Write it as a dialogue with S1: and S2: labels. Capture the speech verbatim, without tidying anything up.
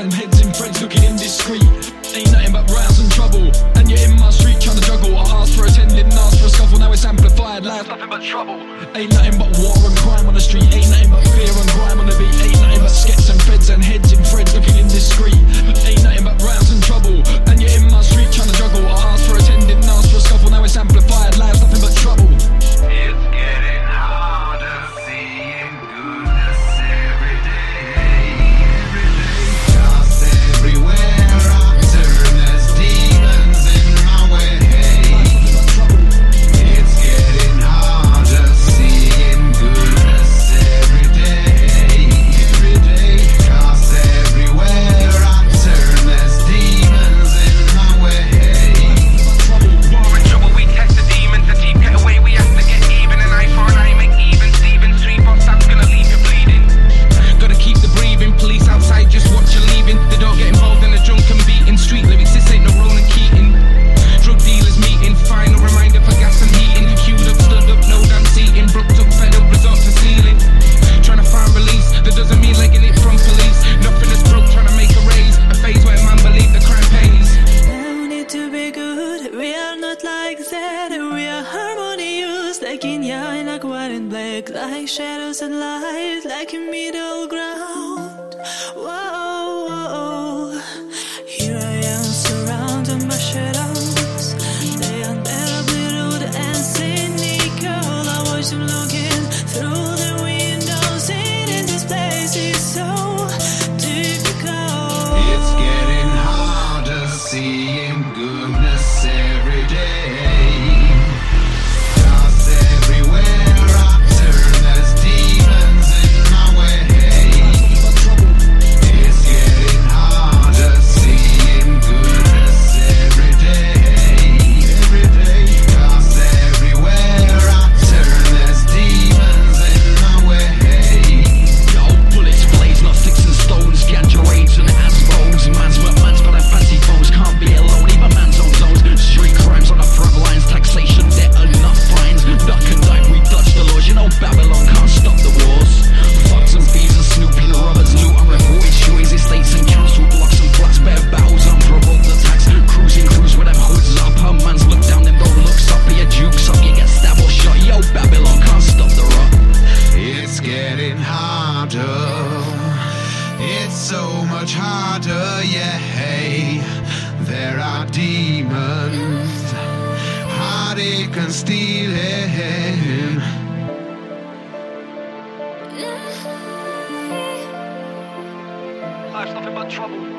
S1: and heads in threads looking indiscreet. Ain't nothing but rows and trouble, and you're in my street trying to juggle. I asked for attending, asked for a scuffle, now it's amplified. Life's nothing but trouble. Ain't nothing but war and crime on the street. Ain't nothing but fear and grime on the beat. Ain't nothing but skets and feds and heads in threads looking indiscreet. Ain't nothing but rows and trouble, and you're in my street trying to juggle. I asked for attending, asked for a scuffle, now it's amplified. Life's nothing but trouble.
S2: It's getting harder, seeing goodness every day, every day. Just everywhere I turn, there's demons in my way. It's getting harder, seeing goodness every day, every day. Just everywhere I turn, there's demons in my way. War and trouble, we test the demons. To deep get away, we have to get even. An eye for an eye, make even. Steven Street, boss, that's gonna leave you bleeding. Gotta keep the breathing. Police outside, just watch you leaving. They don't get involved in the drunken beating. Street lyrics, this ain't no Ronan Keating. Drug dealers meeting, final reminder for gas and heating. Queued up, stood up, no damn seating. Brooked up, fed up, resort to ceiling. Trying to find release, that doesn't mean legging it from police. Nothing is broke, trying to make a raise. A phase where man believe the crime pays.
S3: No need to be good, we are not like that. We are harmonious, like yin yang, like white and black, like shadows and light, like a middle ground. Whoa, whoa. Here I am, surrounded by shadows. They are terribly rude and cynical. I watch them looking through the windows. In this place is so difficult.
S2: It's getting harder, seeing goodness every day. Just everywhere I turn, there's demons in my way. It's getting harder, seeing goodness every day, every day. Just everywhere I turn, there's demons in my way.
S1: Yo, bullets, blades, not sticks and stones. Ganja raids and asphalt. Man's but man's got a fancy phones. Can't be alone, even man's own zones. Street crimes on the front lines. Taxation, debt, enough fines. Duck and dive, we dodge the laws. You know Babylon can't stop the wars. Fucks and fees and snooping, robbers, loot and reported shootings. Estates and council blocks and flats. Bare battles, unprovoked attacks. Cruising crews with them hoods up. Her man's look down, them don't looks up. Your jukes up, you get stabbed or shot. Yo, Babylon can't stop the rot.
S2: It's getting harder. It's so much harder, yeah. There are demons, heartache and stealing.
S1: Life's nothing but trouble.